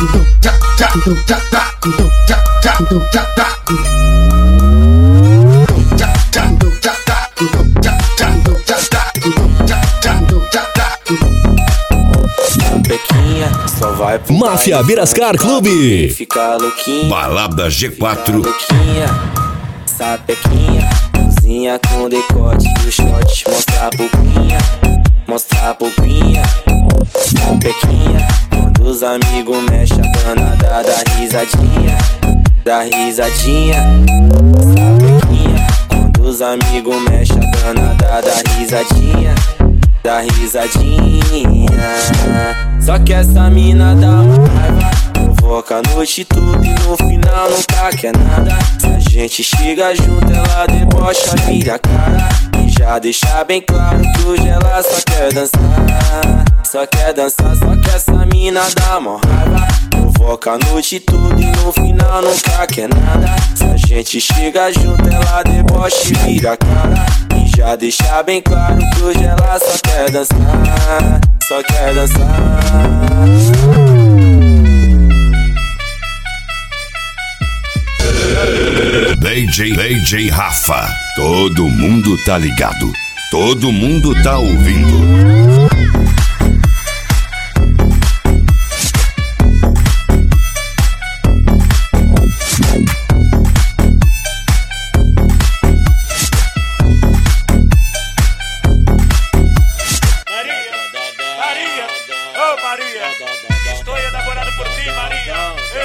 Pequinha, só vai pro Máfia Birascar Clube. Fica louquinha. Balada G4. Louquinha, sapequinha, cozinha com decote e os shorts, mostra a pulpinha, mostra a pulpinha. Sapequinha, quando os amigos mexem a danada, dá risadinha, dá risadinha. Sapequinha, quando os amigos mexem a danada, dá risadinha, dá risadinha. Só que essa mina dá uma raiva, provoca a noite toda e no final nunca quer nada. Se a gente chega junto, ela debocha, vira a cara e já deixa bem claro que hoje ela só quer dançar. Só quer dançar, só que essa mina dá uma raiva, provoca a noite toda e no final nunca quer nada. Se a gente chega junto, ela debocha e vira a cara e já deixa bem claro que hoje ela só quer dançar. Só quer dançar. DJ Rafa. Todo mundo tá ligado. Todo mundo tá ouvindo. Maria, estou enamorado por ti, Maria.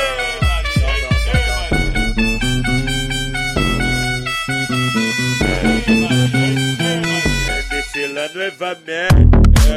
Desce novamente.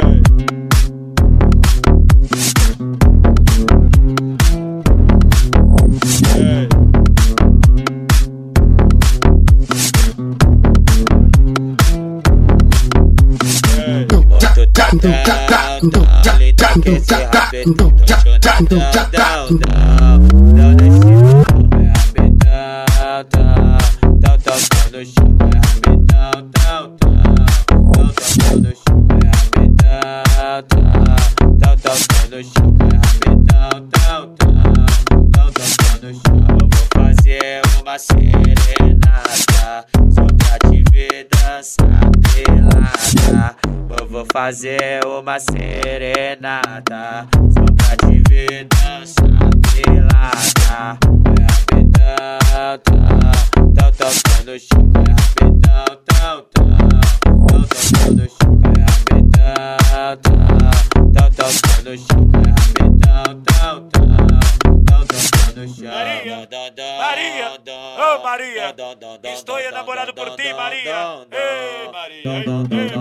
Uma serenata só pra te ver dançar pelada. Eu vou fazer uma serenata só pra te ver dançar pelada. Vai rapidão, tão tocando no chão. Vai rapidão, tão tocando no chão. Vai rapidão, tão tocando no chão. Vai rapidão, tão tocando no chão. Maria, oh Maria, estou enamorado por ti, Maria. Ei, Maria, ei,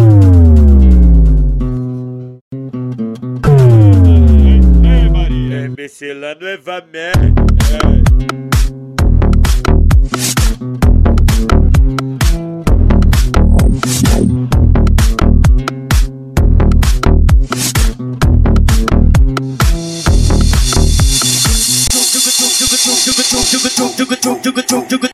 Maria. MC lá novamente.